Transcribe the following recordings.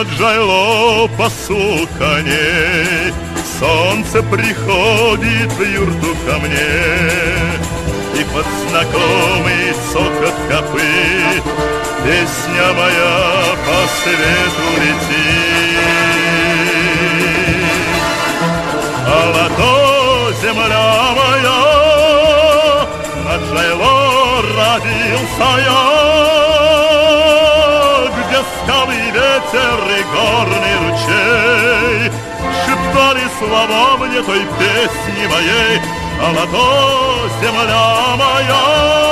над Джайло пасу коней, солнце приходит в юрту ко мне, и под знакомый цокот копыт песня моя по свету летит. А лото земля моя, над Джайло родился я, где скалы, ветер и горный ручей шептали слова мне той песни моей. А лото земля моя,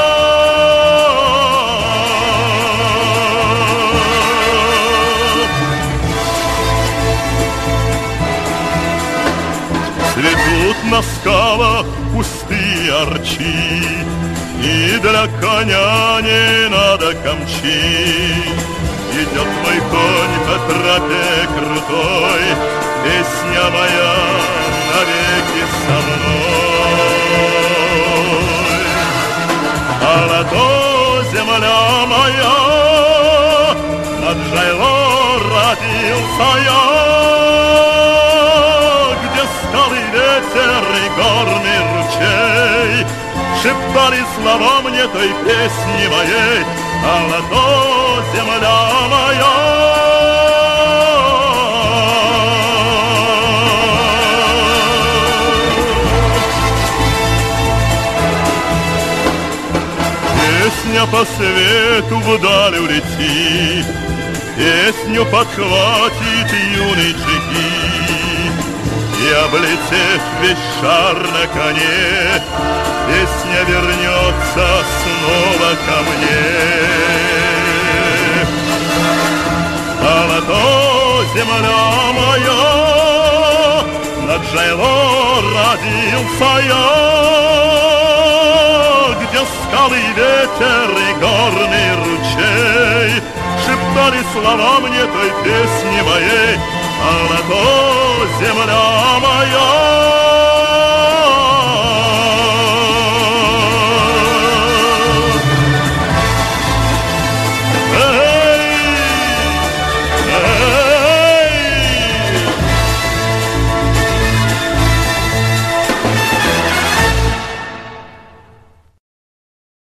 цветут на скалах кусты орчи, и для коня не надо камчи. Идет мой конь по тропе крутой, песня моя навеки со мной. А лото земля моя, над Джайло родился я, где скалы, ветер и горный ручей шептали слова мне той песни моей. А лото земля моя, песня по свету вдаль улетит, песню подхватит юный джигит, и, облетев весь шар на коне, песня вернется снова ко мне. А лото земля моя, над Джайло родился я, где скалы, ветер и горный ручей шептали слова мне той песни моей. А лото земля моя,